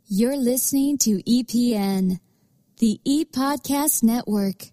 You're listening to EPN, the ePodcast Network.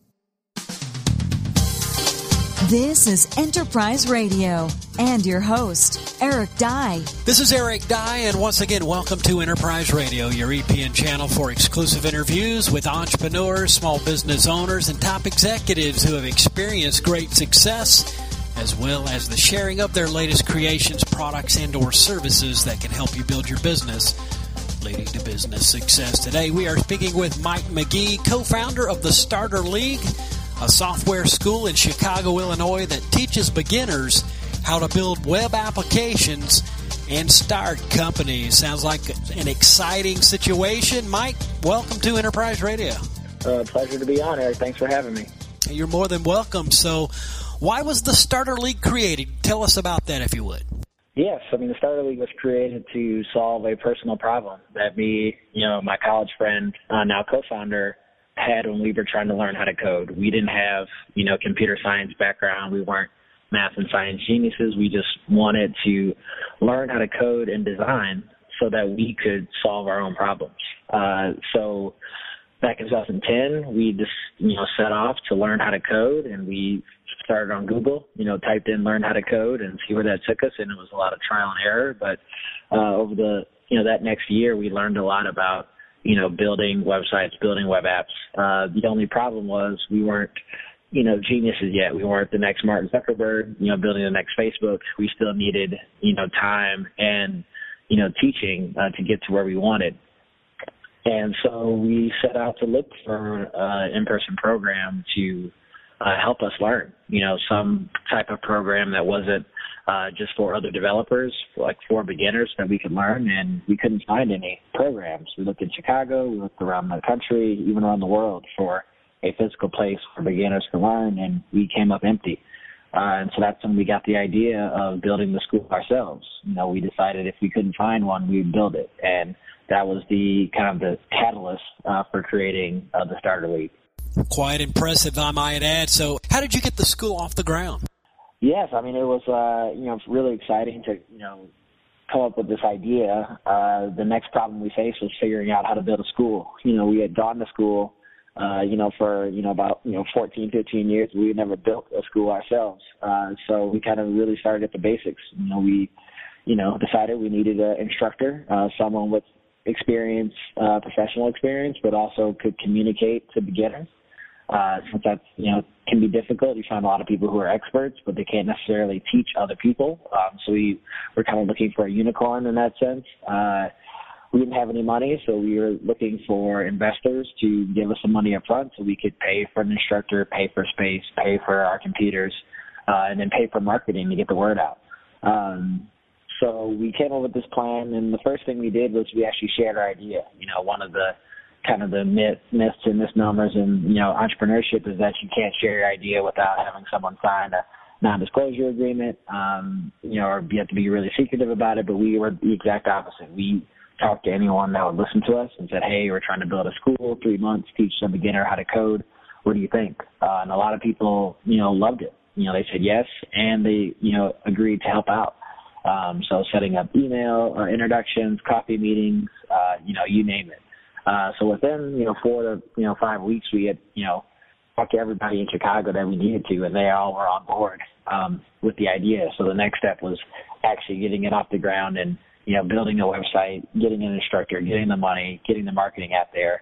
This is Enterprise Radio and your host, Eric Dye. This is Eric Dye, and once again, welcome to Enterprise Radio, your EPN channel for exclusive interviews with entrepreneurs, small business owners, and top executives who have experienced great success, as well as the sharing of their latest creations, products, and or services that can help you build your business, leading to business success. Today, we are speaking with Mike McGee, co-founder of the Starter League, a software school in Chicago, Illinois that teaches beginners how to build web applications and start companies. Sounds like an exciting situation. Mike, welcome to Enterprise Radio. Pleasure to be on, Eric. Thanks for having me. You're more than welcome. So why was the Starter League created? Tell us about that, if you would. Yes, the Starter League was created to solve a personal problem that me, my college friend, now co-founder, had when we were trying to learn how to code. We didn't have, computer science background. We weren't math and science geniuses. We just wanted to learn how to code and design so that we could solve our own problems. So back in 2010, we just, set off to learn how to code, and we started on Google, typed in learn how to code and see where that took us, and it was a lot of trial and error. But over the, that next year, we learned a lot about, building websites, building web apps. The only problem was we weren't, geniuses yet. We weren't the next Mark Zuckerberg, building the next Facebook. We still needed, time and, teaching to get to where we wanted. And so we set out to look for an in-person program to help us learn, some type of program that wasn't just for other developers, like for beginners that we could learn, and we couldn't find any programs. We looked in Chicago, we looked around the country, even around the world for a physical place for beginners to learn, and we came up empty. And so that's when we got the idea of building the school ourselves. We decided if we couldn't find one, we'd build it, and that was the kind of the catalyst for creating the Starter League. Quite impressive, I might add. So how did you get the school off the ground? Yes, it was, really exciting to, come up with this idea. The next problem we faced was figuring out how to build a school. We had gone to school, for, about, 14, 15 years. We had never built a school ourselves. So we kind of really started at the basics. We, decided we needed an instructor, someone with experience, professional experience, but also could communicate to beginners. Since that's, can be difficult. You find a lot of people who are experts, but they can't necessarily teach other people. So we were kind of looking for a unicorn in that sense. We didn't have any money, so we were looking for investors to give us some money up front so we could pay for an instructor, pay for space, pay for our computers, and then pay for marketing to get the word out. So we came up with this plan, and the first thing we did was we actually shared our idea. One of the kind of the myths and misnomers in, entrepreneurship is that you can't share your idea without having someone sign a non-disclosure agreement, or you have to be really secretive about it. But we were the exact opposite. We talked to anyone that would listen to us and said, hey, we're trying to build a school, 3 months, teach some beginner how to code. What do you think? And a lot of people, loved it. They said yes, and they, agreed to help out. So setting up email introductions, coffee meetings, you name it. So within, 4 to 5 weeks, we had, talked to everybody in Chicago that we needed to, and they all were on board with the idea. So the next step was actually getting it off the ground and, building a website, getting an instructor, getting the money, getting the marketing out there.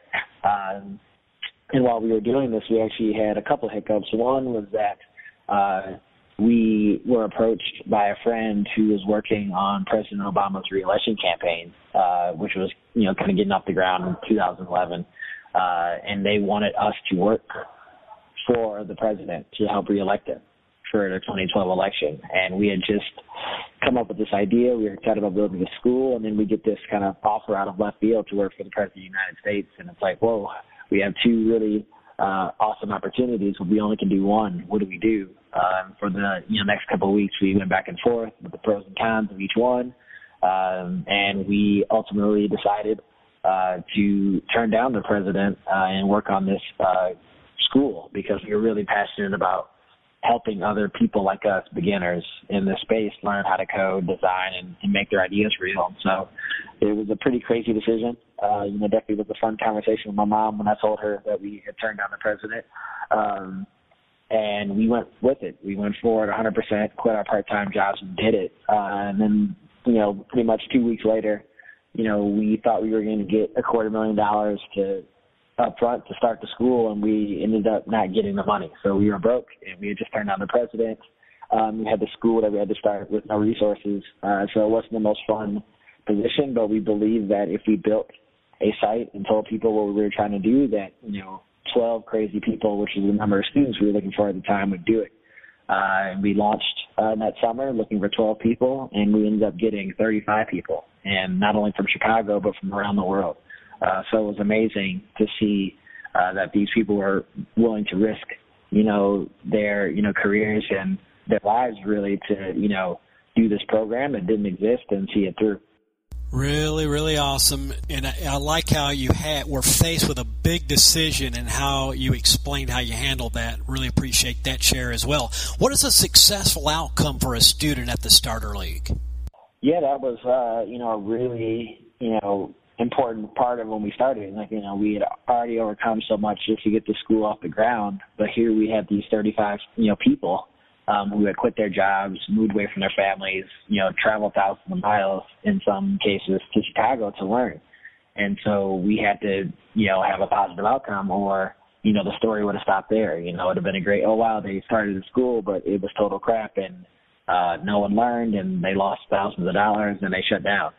And while we were doing this, we actually had a couple of hiccups. One was that we were approached by a friend who was working on President Obama's re-election campaign, which was, kind of getting off the ground in 2011. And they wanted us to work for the president to help re-elect him for the 2012 election. And we had just come up with this idea. We were excited about building a school, and then we get this kind of offer out of left field to work for the President of the United States. And it's like, whoa, we have two really awesome opportunities, but we only can do one. What do we do? For the next couple of weeks, we went back and forth with the pros and cons of each one, and we ultimately decided to turn down the president and work on this school because we were really passionate about helping other people like us, beginners in this space, learn how to code, design, and make their ideas real. So it was a pretty crazy decision. Definitely was a fun conversation with my mom when I told her that we had turned down the president. And we went with it. We went forward 100%, quit our part-time jobs and did it. And then, pretty much 2 weeks later, we thought we were going to get $250,000 to up front to start the school, and we ended up not getting the money. So we were broke, and we had just turned down the president. We had the school that we had to start with no resources. So it wasn't the most fun position, but we believed that if we built a site and told people what we were trying to do, that, 12 crazy people, which is the number of students we were looking for at the time, would do it. And we launched that summer looking for 12 people, and we ended up getting 35 people, and not only from Chicago, but from around the world. So it was amazing to see that these people were willing to risk, their, careers and their lives really to, do this program that didn't exist and see it through. Really, really awesome. And I like how you were faced with a big decision and how you explained how you handled that. Really appreciate that share as well. What is a successful outcome for a student at the Starter League? Yeah, that was, a really, important part of when we started. We had already overcome so much just to get the school off the ground. But here we had these 35, people who had quit their jobs, moved away from their families, traveled thousands of miles in some cases to Chicago to learn. And so we had to, have a positive outcome, or, the story would have stopped there. It would have been a great, they started a school, but it was total crap, and no one learned, and they lost thousands of dollars, and they shut down.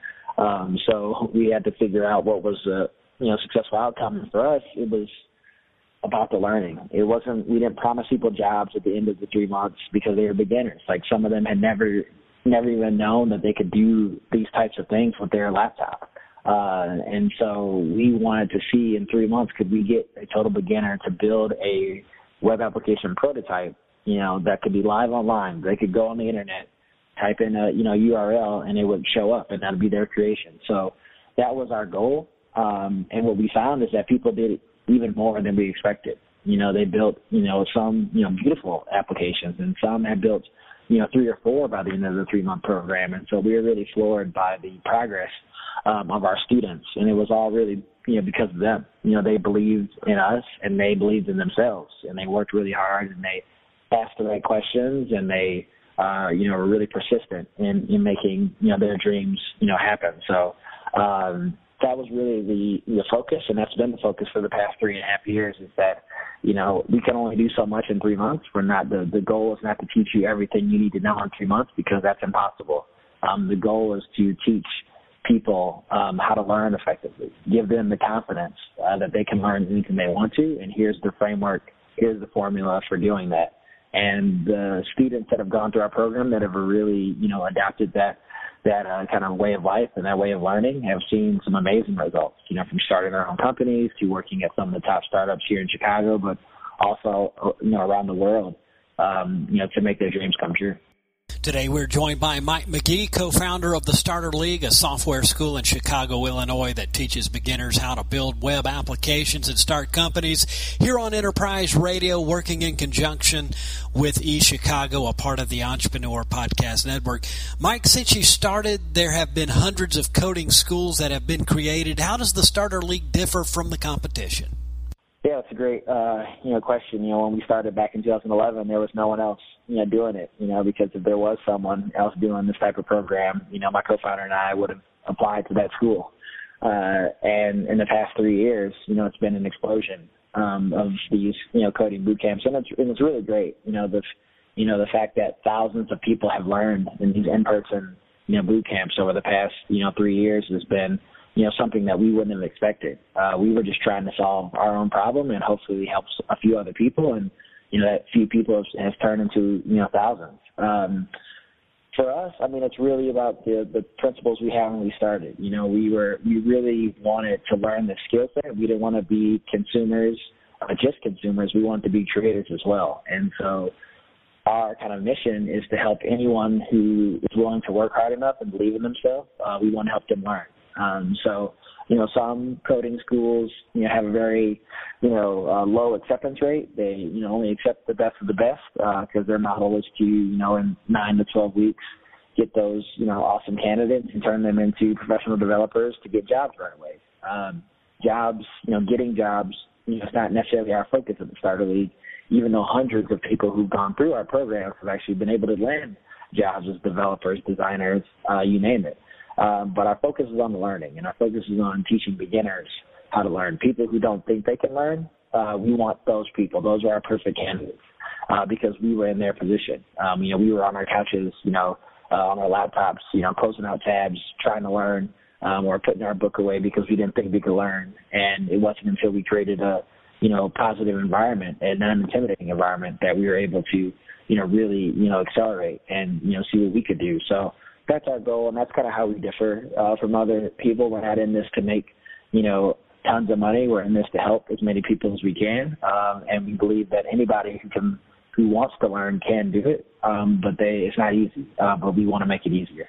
So we had to figure out what was a, successful outcome. And for us, it was about the learning. It wasn't, we didn't promise people jobs at the end of the 3 months because they were beginners. Like, some of them had never even known that they could do these types of things with their laptop. And so we wanted to see in 3 months, could we get a total beginner to build a web application prototype, that could be live online. They could go on the internet, type in a, URL, and it would show up, and that would be their creation. So that was our goal. And what we found is that people did it even more than we expected. They built, some, beautiful applications, and some had built, 3 or 4 by the end of the 3-month program. And so we were really floored by the progress of our students. And it was all really, because of them. They believed in us, and they believed in themselves, and they worked really hard, and they asked the right questions, and they, were really persistent in making, their dreams, happen. So, that was really the focus, and that's been the focus for the past 3.5 years, is that, we can only do so much in 3 months. We're not, the goal is not to teach you everything you need to know in 3 months, because that's impossible. The goal is to teach people how to learn effectively, give them the confidence that they can learn anything they want to, and here's the framework, here's the formula for doing that. And the students that have gone through our program that have really, adopted that kind of way of life and that way of learning have seen some amazing results, from starting their own companies to working at some of the top startups here in Chicago, but also, around the world, to make their dreams come true. Today we're joined by Mike McGee, co-founder of the Starter League, a software school in Chicago, Illinois that teaches beginners how to build web applications and start companies. Here on Enterprise Radio, working in conjunction with eChicago, a part of the Entrepreneur Podcast Network. Mike, since you started, there have been hundreds of coding schools that have been created. How does the Starter League differ from the competition? Yeah, it's a great, question. When we started back in 2011, there was no one else, doing it, because if there was someone else doing this type of program, my co-founder and I would have applied to that school. And in the past 3 years, it's been an explosion, of these, coding boot camps. And it's really great. The fact that thousands of people have learned in these in-person, boot camps over the past, 3 years has been, something that we wouldn't have expected. We were just trying to solve our own problem and hopefully help a few other people. And, that few people has turned into, thousands. For us, it's really about the principles we had when we started. We really wanted to learn the skill set. We didn't want to be consumers, just consumers. We wanted to be creators as well. And so our kind of mission is to help anyone who is willing to work hard enough and believe in themselves. We want to help them learn. So some coding schools, have a very, low acceptance rate. They, only accept the best of the best because their model is to, in 9 to 12 weeks, get those, awesome candidates and turn them into professional developers to get jobs right away. Jobs, getting jobs, it's not necessarily our focus at the Starter League, even though hundreds of people who've gone through our programs have actually been able to land jobs as developers, designers, you name it. But our focus is on the learning, and our focus is on teaching beginners how to learn. People who don't think they can learn, we want those people. Those are our perfect candidates because we were in their position. We were on our couches, on our laptops, closing out tabs, trying to learn, or putting our book away because we didn't think we could learn. And it wasn't until we created a, positive environment and non-intimidating environment that we were able to, really, accelerate and, see what we could do. So that's our goal, and that's kind of how we differ from other people. We're not in this to make, tons of money. We're in this to help as many people as we can, and we believe that anybody who wants to learn can do it, but it's not easy, but we want to make it easier.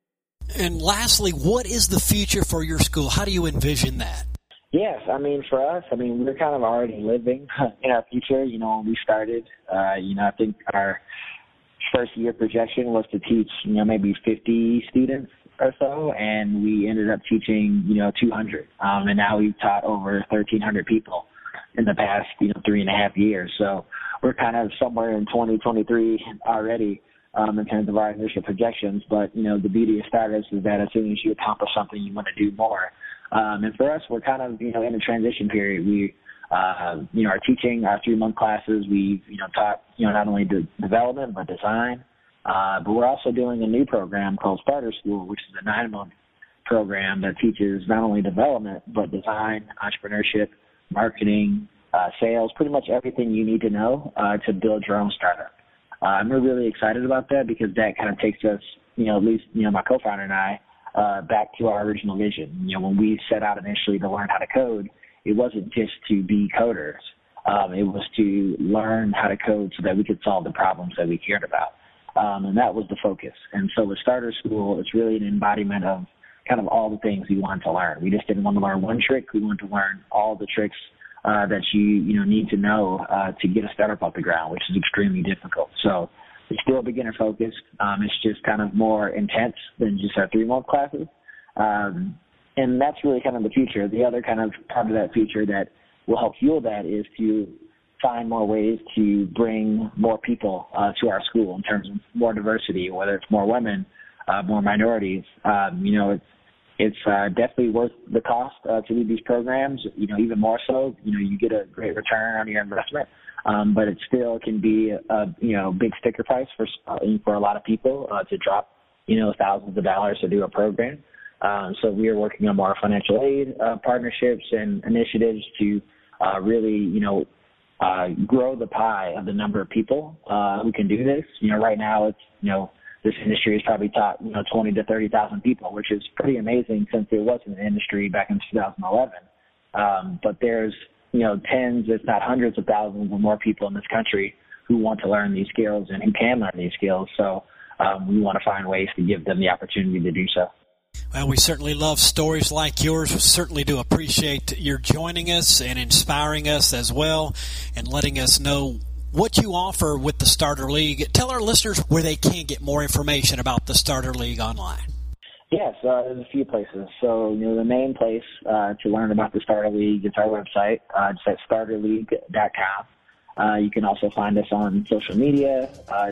And lastly, what is the future for your school? How do you envision that? Yes, for us, we're kind of already living in our future. When we started, I think our first year projection was to teach, maybe 50 students or so, and we ended up teaching, 200. And now we've taught over 1,300 people in the past, 3.5 years. So we're kind of somewhere in 2023 already in terms of our initial projections. But, the beauty of startups is that as soon as you accomplish something, you want to do more. And for us, we're kind of, in a transition period. We, are teaching our 3-month classes. We've, taught, not only development, but design. But we're also doing a new program called Starter School, which is a 9-month program that teaches not only development, but design, entrepreneurship, marketing, sales, pretty much everything you need to know to build your own startup. We're really excited about that because that kind of takes us, at least, my co-founder and I, back to our original vision. When we set out initially to learn how to code, it wasn't just to be coders. It was to learn how to code so that we could solve the problems that we cared about. And that was the focus. And so with Starter School, it's really an embodiment of kind of all the things we want to learn. We just didn't want to learn one trick. We wanted to learn all the tricks that you need to know to get a startup off the ground, which is extremely difficult. So it's still beginner focused. It's just kind of more intense than just our 3-month classes. And that's really kind of the future. The other kind of part of that future that will help fuel that is to find more ways to bring more people to our school in terms of more diversity, whether it's more women, more minorities. It's definitely worth the cost to do these programs, even more so. You get a great return on your investment, but it still can be a big sticker price for a lot of people to drop, thousands of dollars to do a program. So we are working on more financial aid partnerships and initiatives to really, grow the pie of the number of people who can do this. Right now it's, this industry has probably taught, 20 to 30,000 people, which is pretty amazing since it wasn't an industry back in 2011. But there's, tens, if not hundreds of thousands or more people in this country who want to learn these skills and who can learn these skills. So we want to find ways to give them the opportunity to do so. Well, we certainly love stories like yours. We certainly do appreciate your joining us and inspiring us as well and letting us know what you offer with the Starter League. Tell our listeners where they can get more information about the Starter League online. Yes, there's a few places. So, the main place to learn about the Starter League is our website. It's at starterleague.com. You can also find us on social media,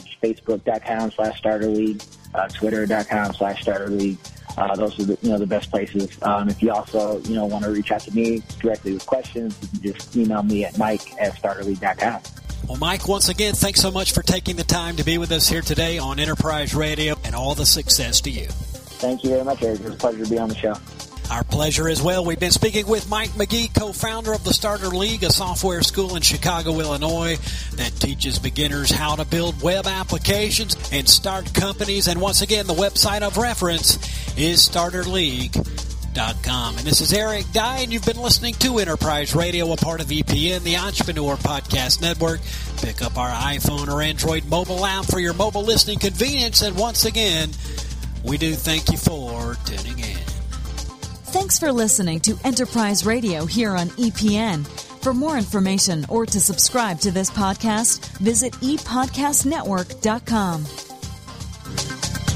facebook.com/starterleague, twitter.com/starterleague. Those are the best places. If you also, want to reach out to me directly with questions, you can just email me at mike@starterleague.com. Well, Mike, once again, thanks so much for taking the time to be with us here today on Enterprise Radio, and all the success to you. Thank you very much, Eric. It was a pleasure to be on the show. Our pleasure as well. We've been speaking with Mike McGee, co-founder of the Starter League, a software school in Chicago, Illinois, that teaches beginners how to build web applications and start companies. And once again, the website of reference is starterleague.com. And this is Eric Dye, and you've been listening to Enterprise Radio, a part of EPN, the Entrepreneur Podcast Network. Pick up our iPhone or Android mobile app for your mobile listening convenience. And once again, we do thank you for tuning in. Thanks for listening to Enterprise Radio here on EPN. For more information or to subscribe to this podcast, visit epodcastnetwork.com.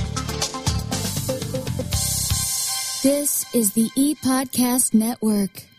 This is the ePodcast Network.